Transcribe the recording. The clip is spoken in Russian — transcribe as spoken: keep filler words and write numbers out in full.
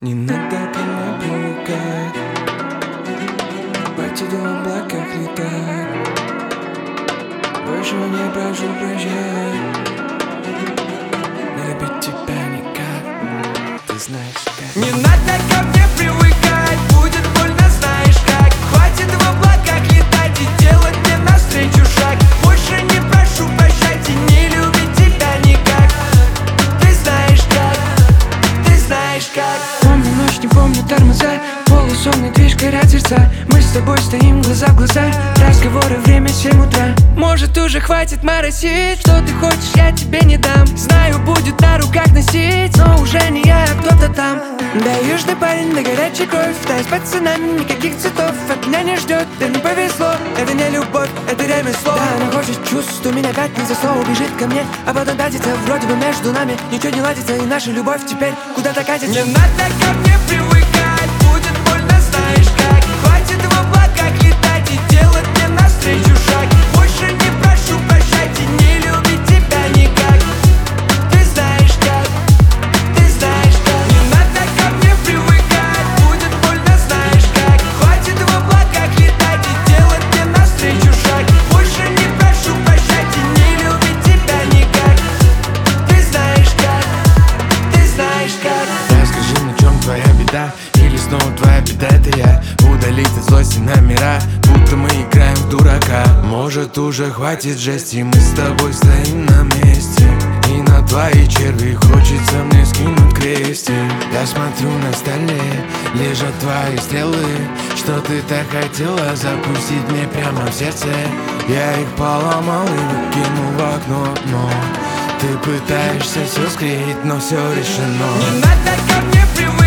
Не надо ко мне привыкать, хватит в облаках летать. Больше не прошу прощать, но любить тебя никак, ты знаешь как. Не надо ко мне привыкать, будет больно, знаешь как. Хватит в облаках летать и делать мне навстречу шаг. Больше не прошу прощать и не любить тебя никак, ты знаешь как, ты знаешь как. Помню ночь, не помню тормоза, полусонный движ, горят сердца. Мы с тобой стоим глаза в глаза, разговоры, время семь утра. Может уже хватит моросить, что ты хочешь, я тебе не дам. Знаю, будет на руках носить, но уже не я, а кто-то там. Да южный парень, да горячая кровь, да с пацанами никаких цветов от меня не ждет, да не повезло. Это не любовь, это ремесло. Да, она хочет чувств, меня опять не за слово бежит ко мне, а потом катится, вроде бы между нами ничего не ладится, и наша любовь теперь куда-то катится. Не надо ко мне привыкать, будет больно, знаешь как. Хватит в облаках летать и делать мне навстречу шаг. Больше не прошу прощать и не любить тебя никак, ты знаешь как, ты знаешь как. Не надо ко мне привыкать, будет больно, знаешь как. Хватит в облаках летать и делать мне навстречу шаг. Больше не прошу прощать и не любить тебя никак, ты знаешь как, ты знаешь как. Расскажи мне, в чем твоя беда, или снова твоя беда это я. Удалить от злости номера, будто мы играем в дурака. Может уже хватит жести, мы с тобой стоим на месте, и на твои черви хочется мне скинуть крестик. Я смотрю на столе, лежат твои стрелы, что ты так хотела запустить мне прямо в сердце. Я их поломал и выкинул в окно, но ты пытаешься все скрыть, но все решено. Не надо ко мне привыкать.